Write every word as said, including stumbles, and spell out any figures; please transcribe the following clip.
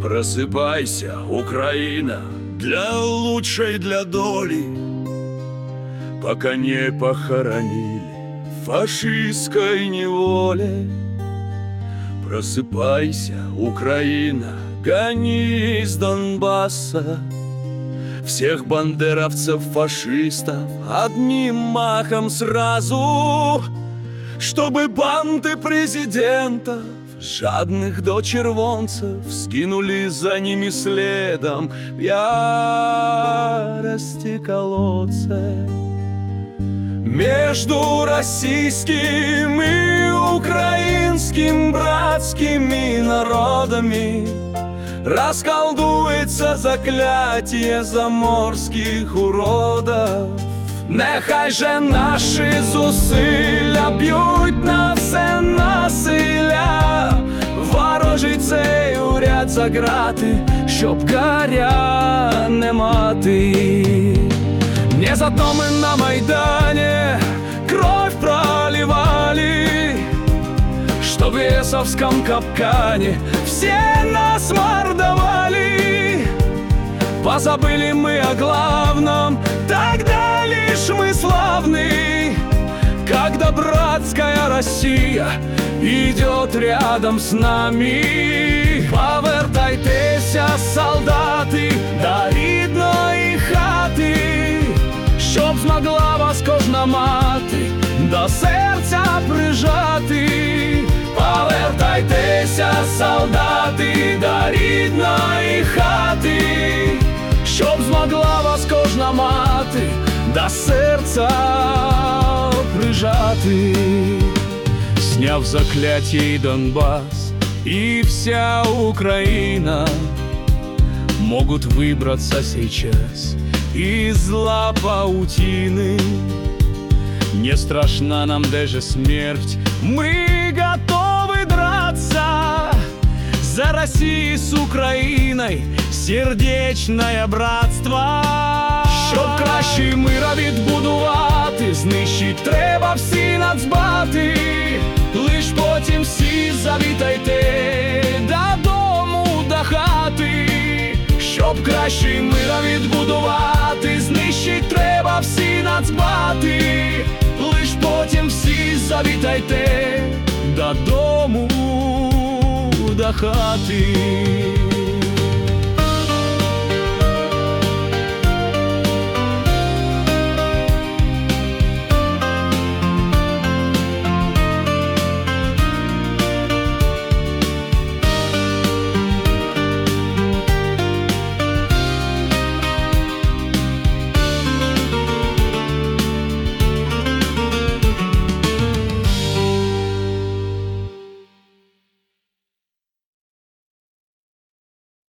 Просыпайся, Украина, для лучшей для доли, пока не похоронили в фашистской неволе. Просыпайся, Украина, гони из Донбасса всех бандеровцев, фашистов одним махом сразу, чтобы банды президентов, жадных до червонцев, сгинули за ними следом в ярости колодце. Между российским и украинским братскими народами расколдуется заклятие заморських уродов. Нехай же наші зусилля б'ють на все насилля, ворожий цей уряд за грати, щоб горя не мати. Не за то мы на Майдане кровь проливали, что в эсовском капкане все нас мордовали. Позабыли мы о главном, тогда лишь мы славны, когда братская Россия идет рядом с нами. Повертайтеся, солдати, до рідної хати, щоб змогла вас кожна мати до серця прижати. Повертайтеся, солдати, до рідної хати, щоб змогла вас кожна мати до серця прижати. Сняв заклятие Донбасс и вся Украина могут выбраться сейчас из лап паутины. Не страшна нам даже смерть, мы готовы драться за Россию с Украиной, сердечное братство. Щоб кращий мира відбудувати, знищить треба всі нацбати. Лиш потім всі завітайте додому, до хати. Щоб кращий мира відбудувати, знищить треба всі нацбати. Лиш потім всі завітайте додому, до хати.